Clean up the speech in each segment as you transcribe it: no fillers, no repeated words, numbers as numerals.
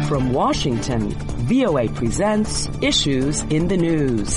From Washington, VOA presents Issues in the News.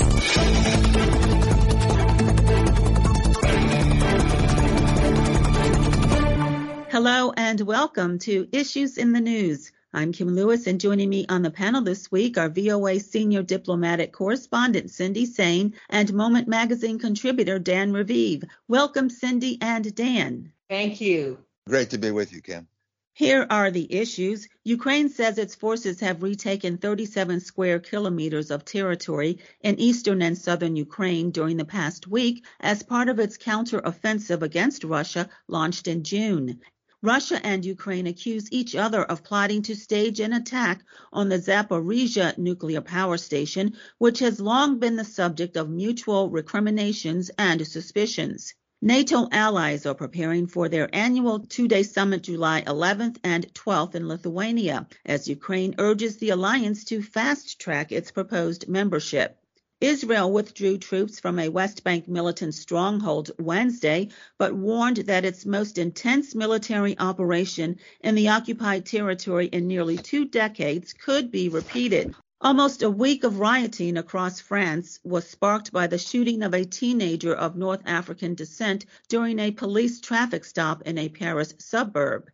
Hello and welcome to Issues in the News. I'm Kim Lewis, and joining me on the panel this week are VOA senior diplomatic correspondent Cindy Saine and Moment Magazine contributor Dan Raviv. Welcome, Cindy and Dan. Thank you. Great to be with you, Kim. Here are the issues. Ukraine says its forces have retaken 37 square kilometers of territory in eastern and southern Ukraine during the past week as part of its counteroffensive against Russia launched in June. Russia and Ukraine accuse each other of plotting to stage an attack on the Zaporizhzhia nuclear power station, which has long been the subject of mutual recriminations and suspicions. NATO allies are preparing for their annual two-day summit July 11th and 12th in Lithuania, as Ukraine urges the alliance to fast-track its proposed membership. Israel withdrew troops from a West Bank militant stronghold Wednesday, but warned that its most intense military operation in the occupied territory in nearly 2 decades could be repeated. Almost a week of rioting across France was sparked by the shooting of a teenager of North African descent during a police traffic stop in a Paris suburb.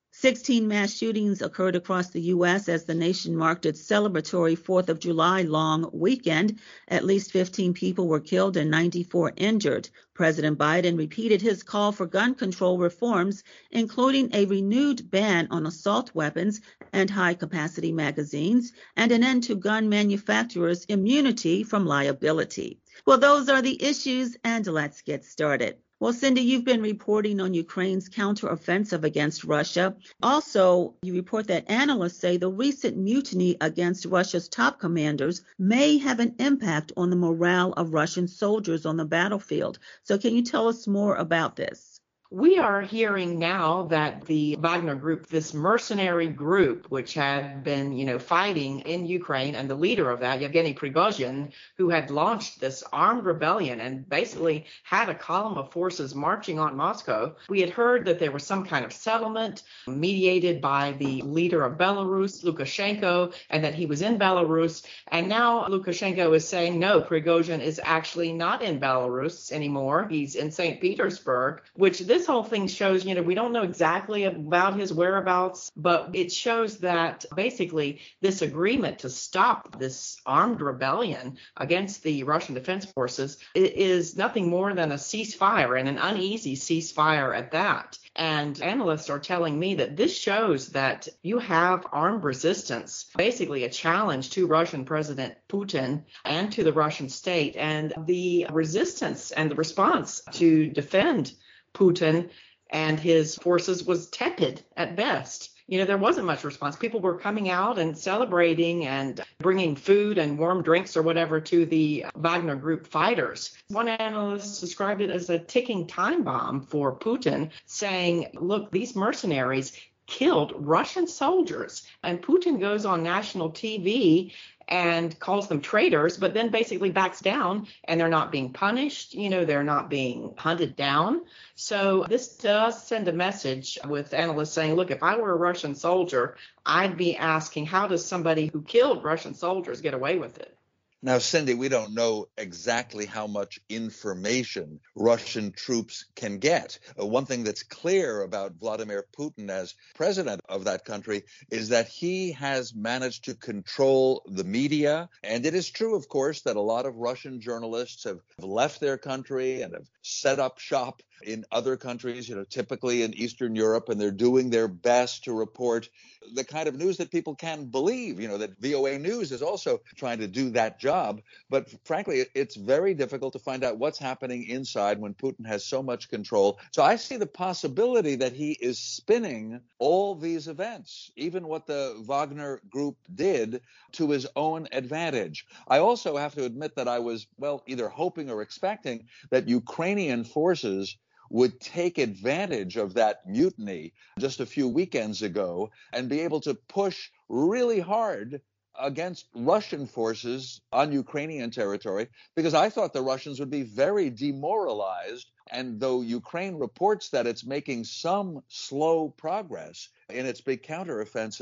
16 mass shootings occurred across the U.S. as the nation marked its celebratory 4th of July long weekend. At least 15 people were killed and 94 injured. President Biden repeated his call for gun control reforms, including a renewed ban on assault weapons and high-capacity magazines, and an end to gun manufacturers' immunity from liability. Well, those are the issues, and let's get started. Well, Cindy, you've been reporting on Ukraine's counteroffensive against Russia. Also, you report that analysts say the recent mutiny against Russia's top commanders may have an impact on the morale of Russian soldiers on the battlefield. So can you tell us more about this? We are hearing now that the Wagner Group, this mercenary group, which had been, fighting in Ukraine, and the leader of that, Yevgeny Prigozhin, who had launched this armed rebellion and basically had a column of forces marching on Moscow. We had heard that there was some kind of settlement mediated by the leader of Belarus, Lukashenko, and that he was in Belarus. And now Lukashenko is saying, no, Prigozhin is actually not in Belarus anymore. He's in St. Petersburg, which this whole thing shows, we don't know exactly about his whereabouts, but it shows that basically this agreement to stop this armed rebellion against the Russian Defense Forces is nothing more than a ceasefire, and an uneasy ceasefire at that. And analysts are telling me that this shows that you have armed resistance, basically a challenge to Russian President Putin and to the Russian state, and the resistance and the response to defend Putin and his forces was tepid at best. There wasn't much response. People were coming out and celebrating and bringing food and warm drinks or whatever to the Wagner Group fighters. One analyst described it as a ticking time bomb for Putin, saying, look, these mercenaries killed Russian soldiers. And Putin goes on national TV and calls them traitors, but then basically backs down, and they're not being punished. They're not being hunted down. So this does send a message with analysts saying, look, if I were a Russian soldier, I'd be asking, how does somebody who killed Russian soldiers get away with it? Now, Cindy, we don't know exactly how much information Russian troops can get. One thing that's clear about Vladimir Putin as president of that country is that he has managed to control the media. And it is true, of course, that a lot of Russian journalists have left their country and have set up shop in other countries, typically in Eastern Europe, and they're doing their best to report the kind of news that people can believe. That VOA News is also trying to do that job. But frankly, it's very difficult to find out what's happening inside when Putin has so much control. So I see the possibility that he is spinning all these events, even what the Wagner Group did, to his own advantage. I also have to admit that I was, either hoping or expecting that Ukrainian forces would take advantage of that mutiny just a few weekends ago and be able to push really hard against Russian forces on Ukrainian territory, because I thought the Russians would be very demoralized. And though Ukraine reports that it's making some slow progress in its big counteroffensive,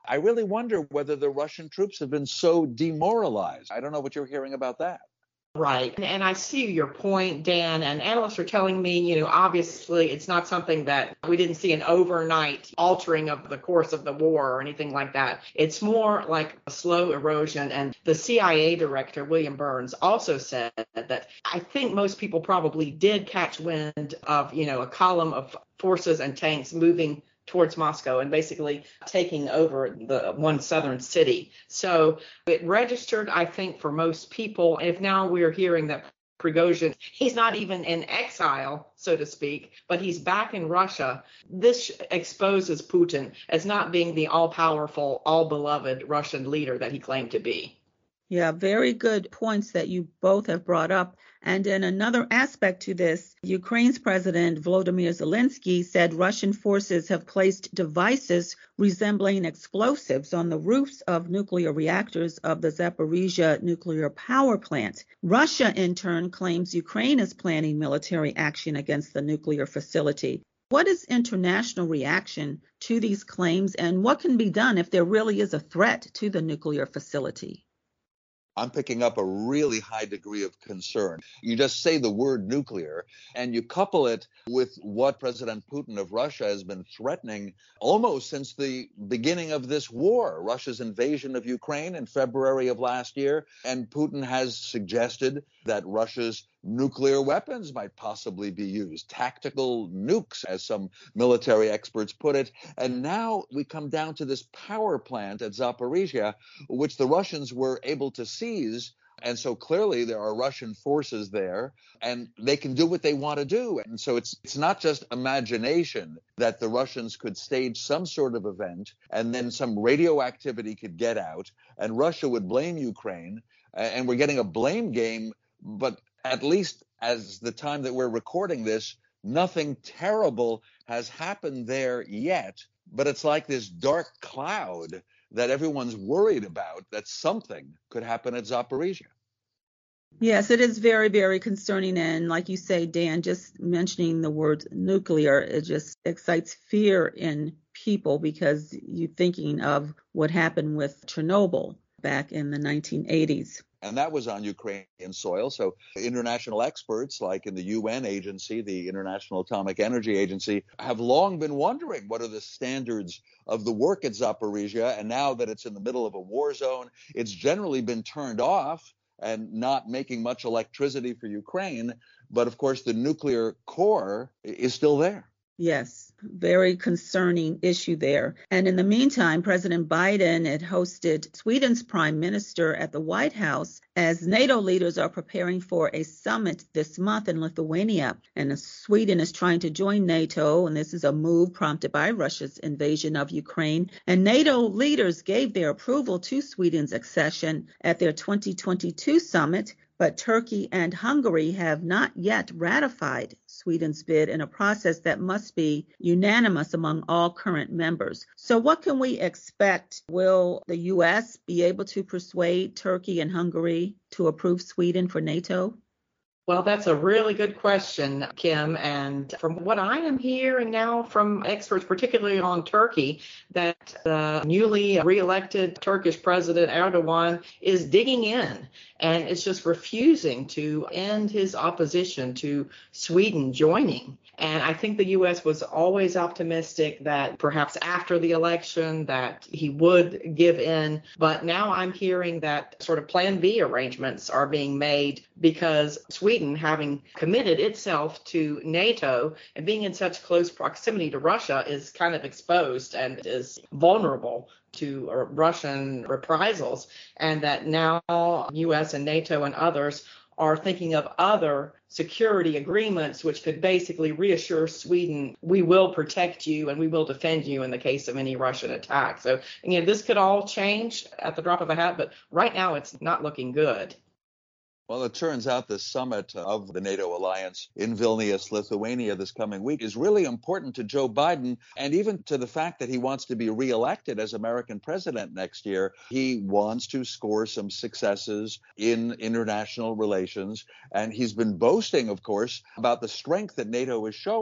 I really wonder whether the Russian troops have been so demoralized. I don't know what you're hearing about that. Right. And I see your point, Dan, and analysts are telling me, obviously it's not something that we didn't see an overnight altering of the course of the war or anything like that. It's more like a slow erosion. And the CIA director, William Burns, also said that I think most people probably did catch wind of, a column of forces and tanks moving towards Moscow and basically taking over the one southern city. So it registered, I think, for most people. If now we're hearing that Prigozhin, he's not even in exile, so to speak, but he's back in Russia, this exposes Putin as not being the all-powerful, all-beloved Russian leader that he claimed to be. Yeah, very good points that you both have brought up. And in another aspect to this, Ukraine's President Volodymyr Zelensky said Russian forces have placed devices resembling explosives on the roofs of nuclear reactors of the Zaporizhzhia nuclear power plant. Russia, in turn, claims Ukraine is planning military action against the nuclear facility. What is international reaction to these claims, and what can be done if there really is a threat to the nuclear facility? I'm picking up a really high degree of concern. You just say the word nuclear and you couple it with what President Putin of Russia has been threatening almost since the beginning of this war, Russia's invasion of Ukraine in February of last year. And Putin has suggested that Russia's nuclear weapons might possibly be used, tactical nukes, as some military experts put it. And now we come down to this power plant at Zaporizhzhia, which the Russians were able to seize. And so clearly there are Russian forces there and they can do what they want to do. And so it's not just imagination that the Russians could stage some sort of event and then some radioactivity could get out and Russia would blame Ukraine. And we're getting a blame game, but at least as the time that we're recording this, nothing terrible has happened there yet. But it's like this dark cloud that everyone's worried about, that something could happen at Zaporizhzhia. Yes, it is very, very concerning. And like you say, Dan, just mentioning the word nuclear, it just excites fear in people because you're thinking of what happened with Chernobyl back in the 1980s. And that was on Ukrainian soil. So international experts like in the UN agency, the International Atomic Energy Agency, have long been wondering what are the standards of the work at Zaporizhzhia. And now that it's in the middle of a war zone, it's generally been turned off and not making much electricity for Ukraine. But of course, the nuclear core is still there. Yes, very concerning issue there. And in the meantime, President Biden had hosted Sweden's prime minister at the White House as NATO leaders are preparing for a summit this month in Lithuania. And Sweden is trying to join NATO, and this is a move prompted by Russia's invasion of Ukraine. And NATO leaders gave their approval to Sweden's accession at their 2022 summit. But Turkey and Hungary have not yet ratified Sweden's bid in a process that must be unanimous among all current members. So what can we expect? Will the U.S. be able to persuade Turkey and Hungary to approve Sweden for NATO? Well, that's a really good question, Kim. And from what I am hearing now from experts, particularly on Turkey, that the newly reelected Turkish President Erdogan is digging in and is just refusing to end his opposition to Sweden joining. And I think the U.S. was always optimistic that perhaps after the election that he would give in. But now I'm hearing that sort of Plan B arrangements are being made because Sweden, having committed itself to NATO and being in such close proximity to Russia, is kind of exposed and is vulnerable to Russian reprisals, and that now U.S. and NATO and others are thinking of other security agreements which could basically reassure Sweden, we will protect you and we will defend you in the case of any Russian attack. So, again, this could all change at the drop of a hat, but right now it's not looking good. Well, it turns out the summit of the NATO alliance in Vilnius, Lithuania this coming week is really important to Joe Biden and even to the fact that he wants to be reelected as American president next year. He wants to score some successes in international relations. And he's been boasting, of course, about the strength that NATO is showing.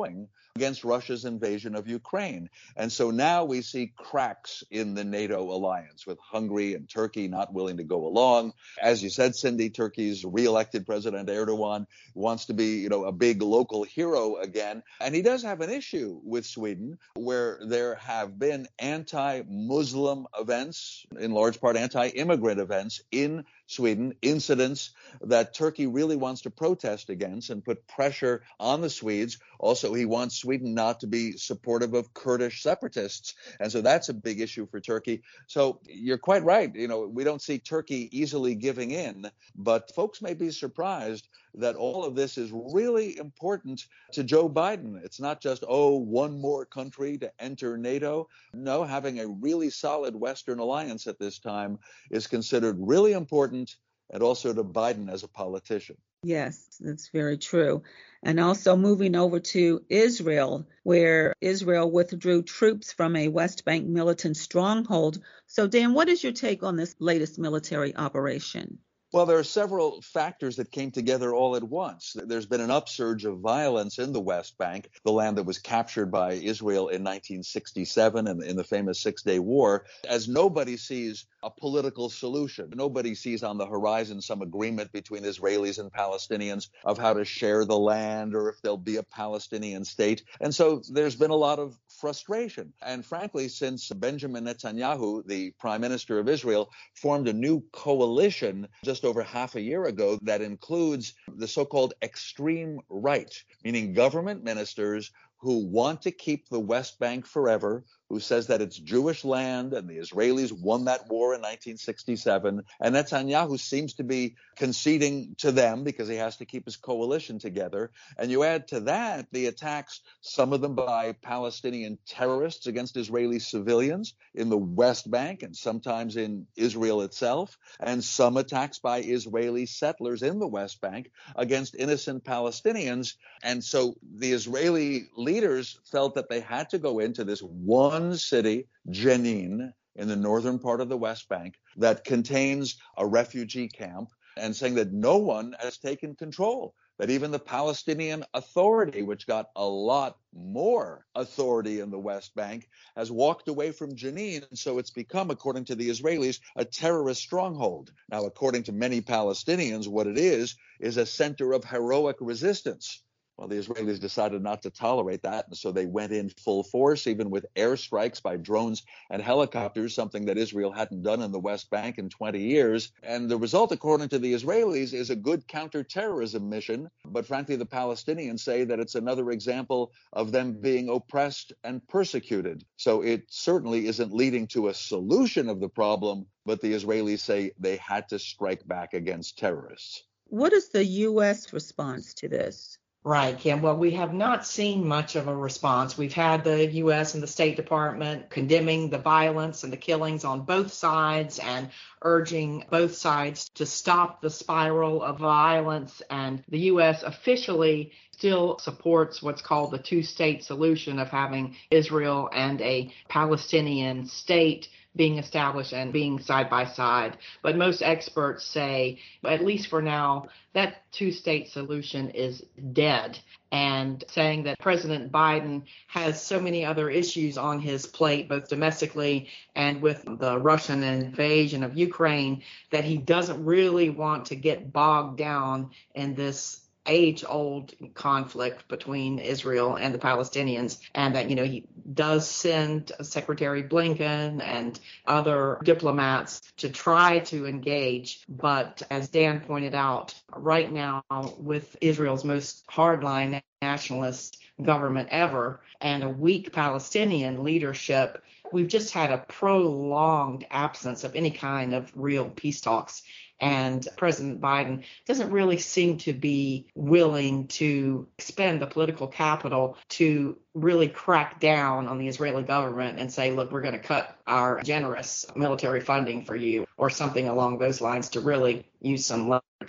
against Russia's invasion of Ukraine. And so now we see cracks in the NATO alliance, with Hungary and Turkey not willing to go along. As you said, Cindy, Turkey's re-elected President Erdogan wants to be, a big local hero again. And he does have an issue with Sweden, where there have been anti-Muslim events, in large part anti-immigrant events in Sweden, incidents that Turkey really wants to protest against and put pressure on the Swedes. Also, he wants Sweden not to be supportive of Kurdish separatists. And so that's a big issue for Turkey. So you're quite right. We don't see Turkey easily giving in, but folks may be surprised that all of this is really important to Joe Biden. It's not just, one more country to enter NATO. No, having a really solid Western alliance at this time is considered really important, and also to Biden as a politician. Yes, that's very true. And also moving over to Israel, where Israel withdrew troops from a West Bank militant stronghold. So, Dan, what is your take on this latest military operation? Well, there are several factors that came together all at once. There's been an upsurge of violence in the West Bank, the land that was captured by Israel in 1967 in the famous Six-Day War, as nobody sees a political solution. Nobody sees on the horizon some agreement between Israelis and Palestinians of how to share the land or if there'll be a Palestinian state. And so there's been a lot of frustration. And frankly, since Benjamin Netanyahu, the prime minister of Israel, formed a new coalition just over half a year ago that includes the so-called extreme right, meaning government ministers who want to keep the West Bank forever, who says that it's Jewish land and the Israelis won that war in 1967. And Netanyahu seems to be conceding to them because he has to keep his coalition together. And you add to that the attacks, some of them by Palestinian terrorists against Israeli civilians in the West Bank and sometimes in Israel itself, and some attacks by Israeli settlers in the West Bank against innocent Palestinians. And so the Israeli leaders felt that they had to go into this one city, Jenin, in the northern part of the West Bank, that contains a refugee camp, and saying that no one has taken control, that even the Palestinian Authority, which got a lot more authority in the West Bank, has walked away from Jenin. So it's become, according to the Israelis, a terrorist stronghold. Now, according to many Palestinians, what it is a center of heroic resistance. Well, the Israelis decided not to tolerate that, and so they went in full force, even with airstrikes by drones and helicopters, something that Israel hadn't done in the West Bank in 20 years. And the result, according to the Israelis, is a good counterterrorism mission. But frankly, the Palestinians say that it's another example of them being oppressed and persecuted. So it certainly isn't leading to a solution of the problem, but the Israelis say they had to strike back against terrorists. What is the U.S. response to this? Right, Kim. Well, we have not seen much of a response. We've had the U.S. and the State Department condemning the violence and the killings on both sides and urging both sides to stop the spiral of violence. And the U.S. officially still supports what's called the two-state solution of having Israel and a Palestinian state being established and being side by side. But most experts say, at least for now, that two-state solution is dead, and saying that President Biden has so many other issues on his plate, both domestically and with the Russian invasion of Ukraine, that he doesn't really want to get bogged down in this age-old conflict between Israel and the Palestinians, and that, he does send Secretary Blinken and other diplomats to try to engage. But as Dan pointed out, right now, with Israel's most hardline nationalist government ever and a weak Palestinian leadership, we've just had a prolonged absence of any kind of real peace talks. And President Biden doesn't really seem to be willing to expend the political capital to really crack down on the Israeli government and say, look, we're going to cut our generous military funding for you, or something along those lines, to really use some leverage.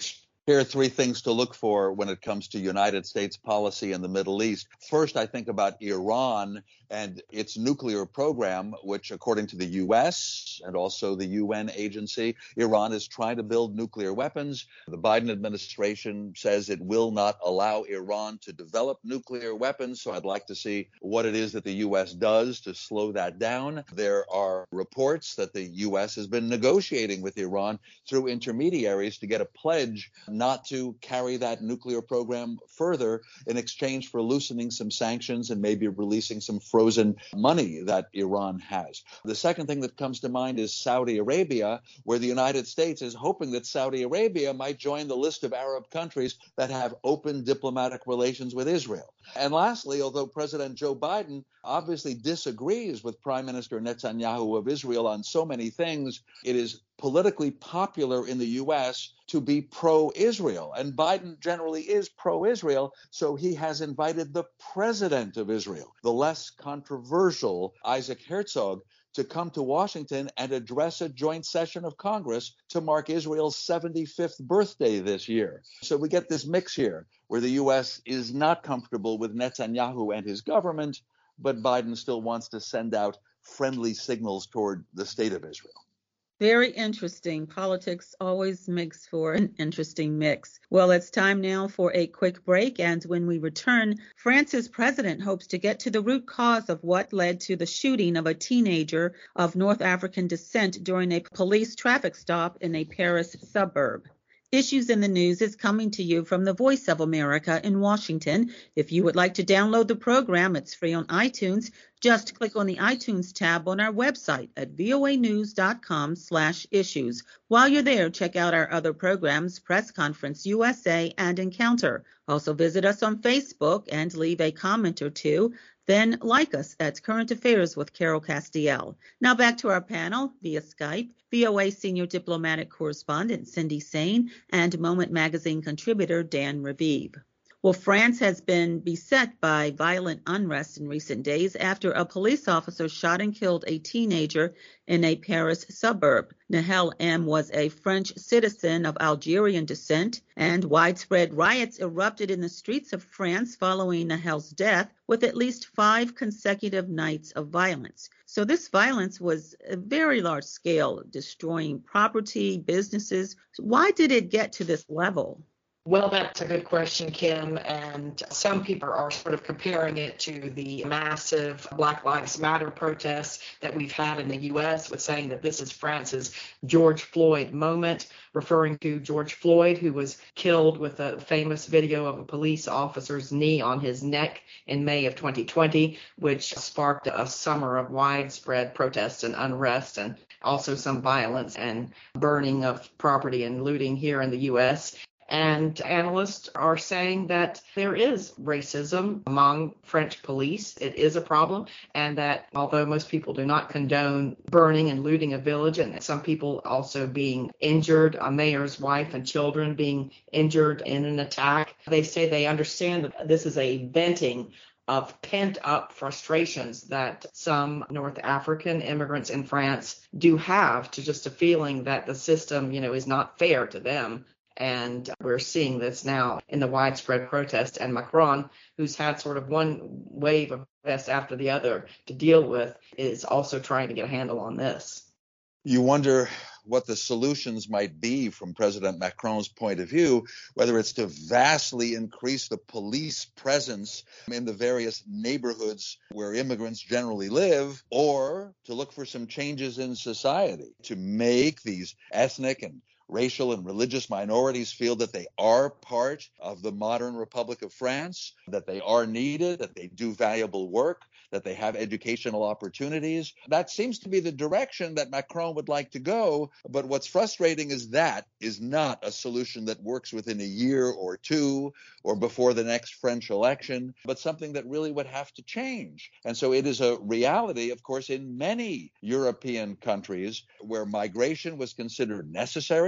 Here are three things to look for when it comes to United States policy in the Middle East. First, I think about Iran and its nuclear program, which, according to the U.S. and also the UN agency, Iran is trying to build nuclear weapons. The Biden administration says it will not allow Iran to develop nuclear weapons. So I'd like to see what it is that the U.S. does to slow that down. There are reports that the U.S. has been negotiating with Iran through intermediaries to get a pledge not to carry that nuclear program further in exchange for loosening some sanctions and maybe releasing some frozen money that Iran has. The second thing that comes to mind is Saudi Arabia, where the United States is hoping that Saudi Arabia might join the list of Arab countries that have open diplomatic relations with Israel. And lastly, although President Joe Biden obviously disagrees with Prime Minister Netanyahu of Israel on so many things, it is politically popular in the U.S. to be pro-Israel. And Biden generally is pro-Israel, so he has invited the president of Israel, the less controversial Isaac Herzog, to come to Washington and address a joint session of Congress to mark Israel's 75th birthday this year. So we get this mix here where the U.S. is not comfortable with Netanyahu and his government, but Biden still wants to send out friendly signals toward the state of Israel. Very interesting. Politics always makes for an interesting mix. Well, it's time now for a quick break. And when we return, France's president hopes to get to the root cause of what led to the shooting of a teenager of North African descent during a police traffic stop in a Paris suburb. Issues in the News is coming to you from the Voice of America in Washington. If you would like to download the program, it's free on iTunes. Just click on the iTunes tab on our website at voanews.com/issues. While you're there, check out our other programs, Press Conference USA and Encounter. Also visit us on Facebook and leave a comment or two. Then like us at Current Affairs with Carol Castiel. Now back to our panel via Skype, VOA Senior Diplomatic Correspondent Cindy Sain and Moment Magazine contributor Dan Raviv. Well, France has been beset by violent unrest in recent days after a police officer shot and killed a teenager in a Paris suburb. Nahel M. was a French citizen of Algerian descent, and widespread riots erupted in the streets of France following Nahel's death, with at least 5 consecutive nights of violence. So this violence was a very large scale, destroying property, businesses. Why did it get to this level? Well, that's a good question, Kim. And some people are sort of comparing it to the massive Black Lives Matter protests that we've had in the U.S., with saying that this is France's George Floyd moment, referring to George Floyd, who was killed with a famous video of a police officer's knee on his neck in May of 2020, which sparked a summer of widespread protests and unrest, and also some violence and burning of property and looting here in the U.S. And analysts are saying that there is racism among French police. It is a problem, and that although most people do not condone burning and looting a village, and some people also being injured, a mayor's wife and children being injured in an attack, they say they understand that this is a venting of pent-up frustrations that some North African immigrants in France do have, to just a feeling that the system, is not fair to them. And we're seeing this now in the widespread protest, and Macron, who's had sort of one wave of protests after the other to deal with, is also trying to get a handle on this. You wonder what the solutions might be from President Macron's point of view, whether it's to vastly increase the police presence in the various neighborhoods where immigrants generally live, or to look for some changes in society to make these ethnic and racial and religious minorities feel that they are part of the modern Republic of France, that they are needed, that they do valuable work, that they have educational opportunities. That seems to be the direction that Macron would like to go. But what's frustrating is that is not a solution that works within a year or two or before the next French election, but something that really would have to change. And so it is a reality, of course, in many European countries where migration was considered necessary,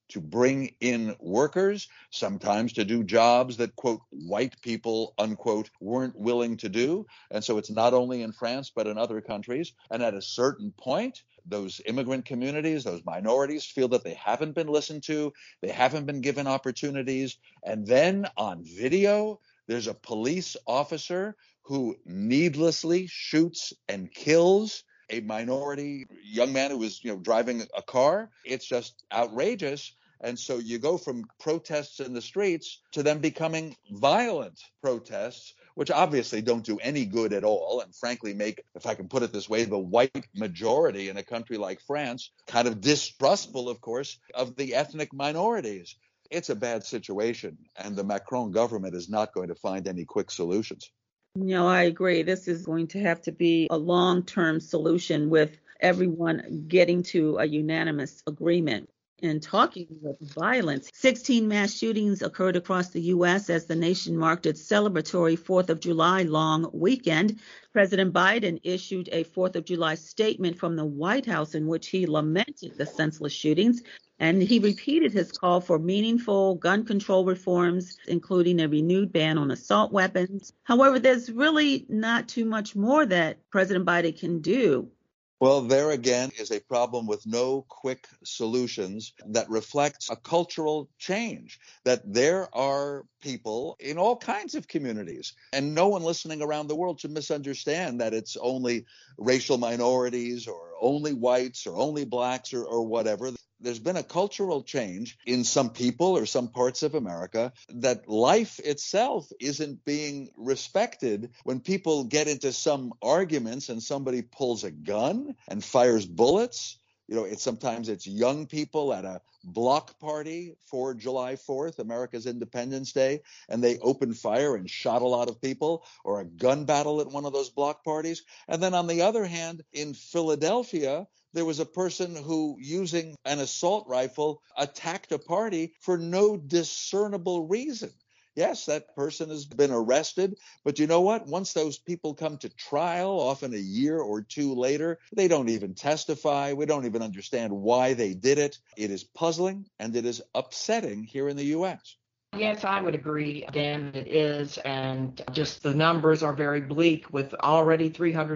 to bring in workers, sometimes to do jobs that, quote, white people, unquote, weren't willing to do. And so it's not only in France, but in other countries. And at a certain point, those immigrant communities, those minorities feel that they haven't been listened to, they haven't been given opportunities. And then on video, there's a police officer who needlessly shoots and kills a minority young man who was, driving a car. It's just outrageous. And so you go from protests in the streets to them becoming violent protests, which obviously don't do any good at all, and frankly make, if I can put it this way, the white majority in a country like France kind of distrustful, of course, of the ethnic minorities. It's a bad situation, and the Macron government is not going to find any quick solutions. No, I agree. This is going to have to be a long-term solution with everyone getting to a unanimous agreement. And talking with violence, 16 mass shootings occurred across the U.S. as the nation marked its celebratory 4th of July long weekend. President Biden issued a 4th of July statement from the White House in which he lamented the senseless shootings. And he repeated his call for meaningful gun control reforms, including a renewed ban on assault weapons. However, there's really not too much more that President Biden can do. Well, there again is a problem with no quick solutions that reflects a cultural change, that there are people in all kinds of communities, and no one listening around the world should misunderstand that it's only racial minorities or only whites or only blacks or whatever. There's been a cultural change in some people or some parts of America that life itself isn't being respected when people get into some arguments and somebody pulls a gun and fires bullets. Sometimes it's young people at a block party for July 4th, America's Independence Day, and they opened fire and shot a lot of people, or a gun battle at one of those block parties. And then on the other hand, in Philadelphia, there was a person who, using an assault rifle, attacked a party for no discernible reason. Yes, that person has been arrested, but you know what? Once those people come to trial, often a year or two later, they don't even testify. We don't even understand why they did it. It is puzzling and it is upsetting here in the U.S. Yes, I would agree, Dan, it is. And just the numbers are very bleak, with already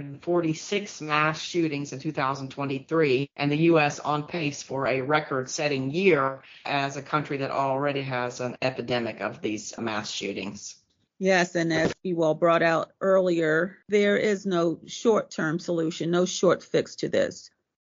346 mass shootings in 2023, and the U.S. on pace for a record-setting year as a country that already has an epidemic of these mass shootings. Yes, and as you all brought out earlier, there is no short-term solution, no short fix to this.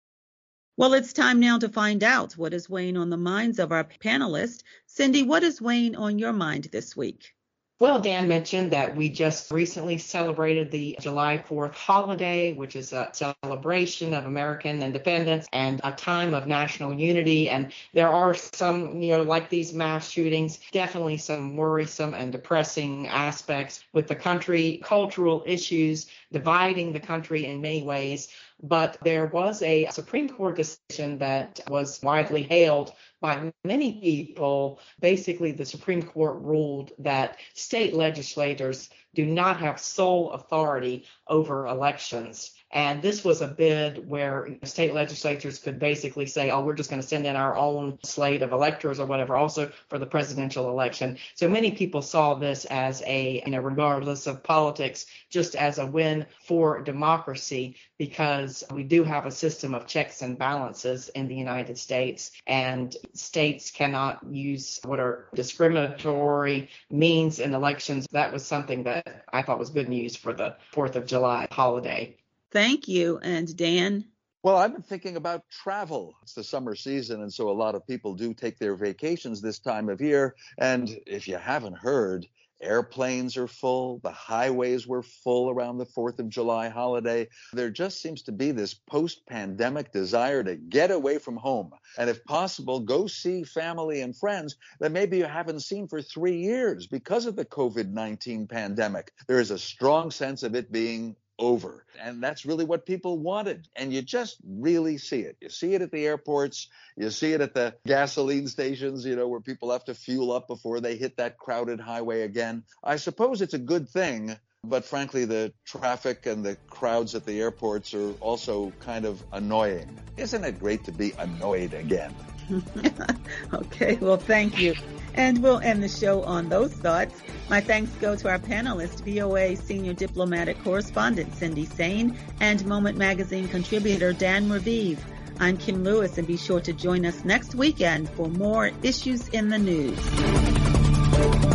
Well, it's time now to find out what is weighing on the minds of our panelists. Cindy, what is weighing on your mind this week? Well, Dan mentioned that we just recently celebrated the July 4th holiday, which is a celebration of American independence and a time of national unity. And there are some, like these mass shootings, definitely some worrisome and depressing aspects with the country, cultural issues dividing the country in many ways. But there was a Supreme Court decision that was widely hailed by many people. Basically, the Supreme Court ruled that state legislators do not have sole authority over elections. And this was a bid where state legislatures could basically say, oh, we're just going to send in our own slate of electors or whatever, also for the presidential election. So many people saw this as regardless of politics, just as a win for democracy, because we do have a system of checks and balances in the United States, and states cannot use what are discriminatory means in elections. That was something that I thought was good news for the 4th of July holiday. Thank you. And Dan? Well, I've been thinking about travel. It's the summer season, and so a lot of people do take their vacations this time of year. And if you haven't heard, airplanes are full. The highways were full around the 4th of July holiday. There just seems to be this post-pandemic desire to get away from home. And if possible, go see family and friends that maybe you haven't seen for 3 years because of the COVID-19 pandemic. There is a strong sense of it being over. And that's really what people wanted. And you just really see it. You see it at the airports. You see it at the gasoline stations, where people have to fuel up before they hit that crowded highway again. I suppose it's a good thing, but frankly, the traffic and the crowds at the airports are also kind of annoying. Isn't it great to be annoyed again? Okay, well, thank you. And we'll end the show on those thoughts. My thanks go to our panelists, VOA Senior Diplomatic Correspondent Cindy Sain and Moment Magazine contributor Dan Raviv. I'm Kim Lewis, and be sure to join us next weekend for more Issues in the News.